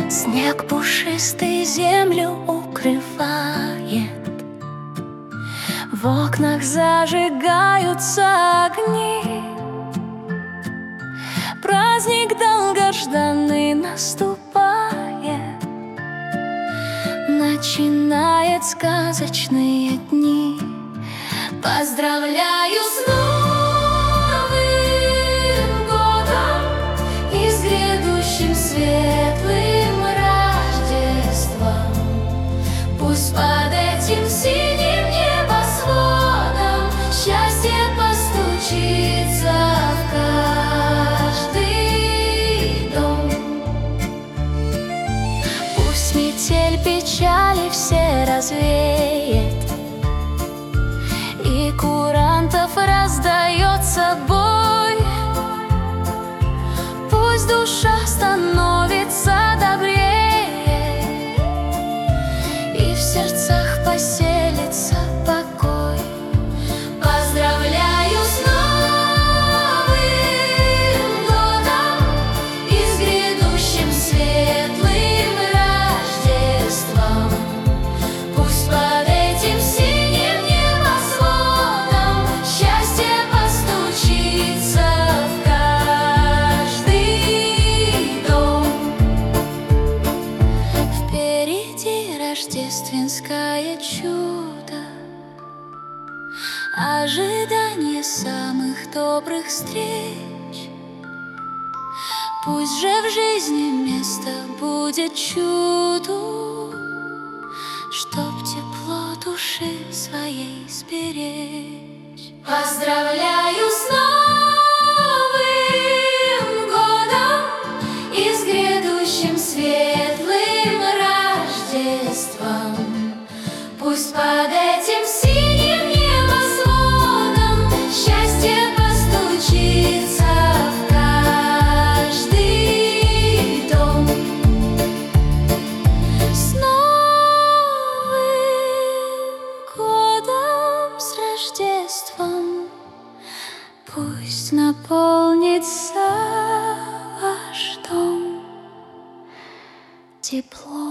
Снег пушистый землю укрывает, в окнах зажигаются огни. Праздник долгожданный наступает, начинает сказочные дни. Поздравляю с Новым годом и с грядущим светлым Рождеством. Пусть под этим синим небосводом счастье постучится в каждый дом. Пусть метель печали все развеет, и курантов раздается бой. Пусть душа становится добрее, и в сердцах поселится покой. Поздравляю с Новым годом и с грядущим светлым Рождеством. Пусть под этим синим небосводом счастье постучится в каждый дом. Впереди рождественское чудо, ожидание самых добрых встреч. Пусть же в жизни место будет чуду, чтоб тепло души своей сберечь. Поздравляю с Новым годом и с грядущим светлым Рождеством. Пусть под этим синим небосводом счастье постучится в каждый дом. С Новым годом, с Рождеством, пусть наполнится ваш дом теплом.